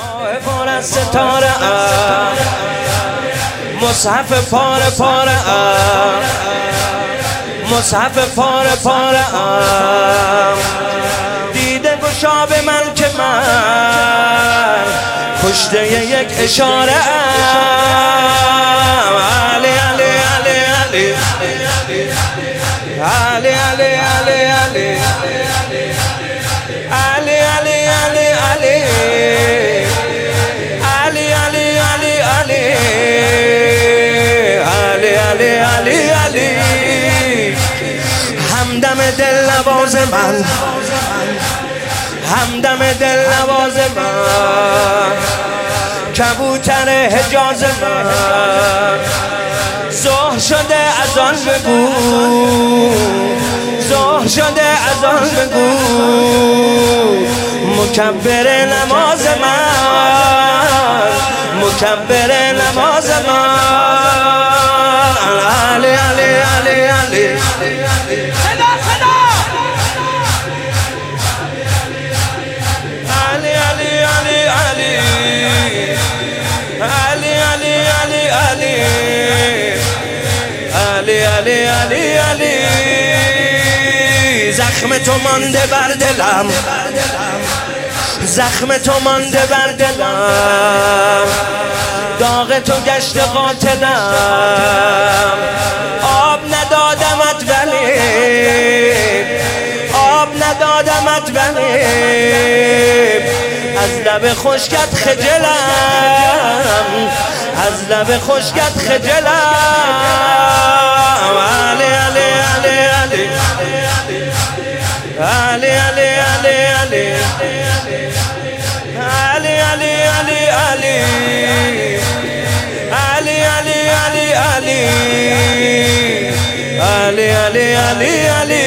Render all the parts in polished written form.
ماه پر از ستاره مصحف پاره پاره مصحف پاره پاره دیده گشا به من که من کشته یک اشاره علی علی علی علی علی علی علی علی علی علی علی علی علی علی علی علی علی علی علی همدم دل نواز من همدم دل نواز من کبوتر حجاز من ظهر شده از آن بگو ظهر شده از آن بگو مکبر نماز من مکبر نماز من علی علی علی علی صدا صدا علی علی علی علی علی علی علی علی علی علی علی زخم تو مانده بر دلم زخم تو مانده بر دلم داغ تو گشت قاتلم آب ندادمت ولی آب ندادمت ولی از لب خشکت خجلم از لب خشکت خجلم علی علی علی علی علی علی علی علی علی علی علی علی علی علی علی علی علی علی علی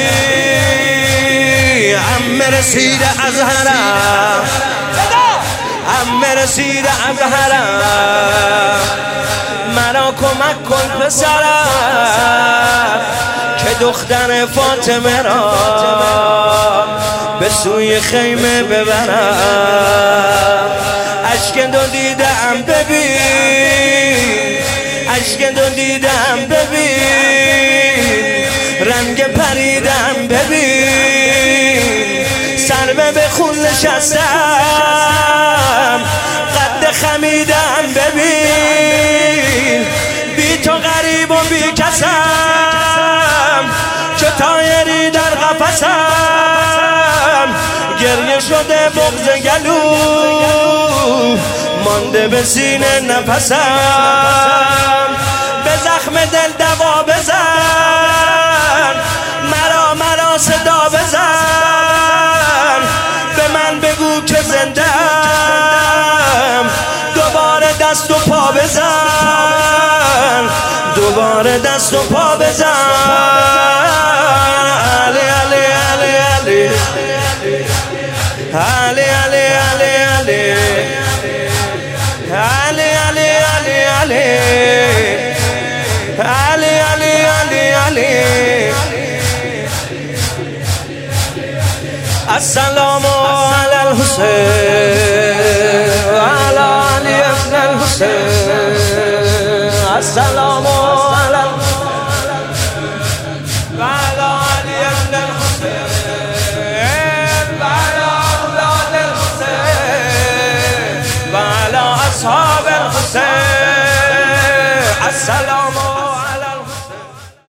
عم رسید از حرم عم رسید از حرم مرا کمک کن پسرم که دختر فاطمه را به سوی خیمه ببرم اشک دو دیدم ببین اشک دو دیدم ببین رنگ پریدم ببین سرمه به خون نشستم قد خمیدم ببین بی تو غریب و بی کسم چه طایری در قفسم گریه شده بغض گلو مانده به سینه نفسم به زخم دل دوا بزن مرا مرا صدا بزن به من بگو که زنده ام دوباره دست و پا بزن دوباره دست و پا بزن علی علی علی علی علی علی علی علی علی علی علی علی علی علی علی السلام علی الحسین وعلی علی ابن الحسین السلام علی وعلی علی ابن الحسین وعلی اولاد الحسین وعلی اصحاب الحسین السلام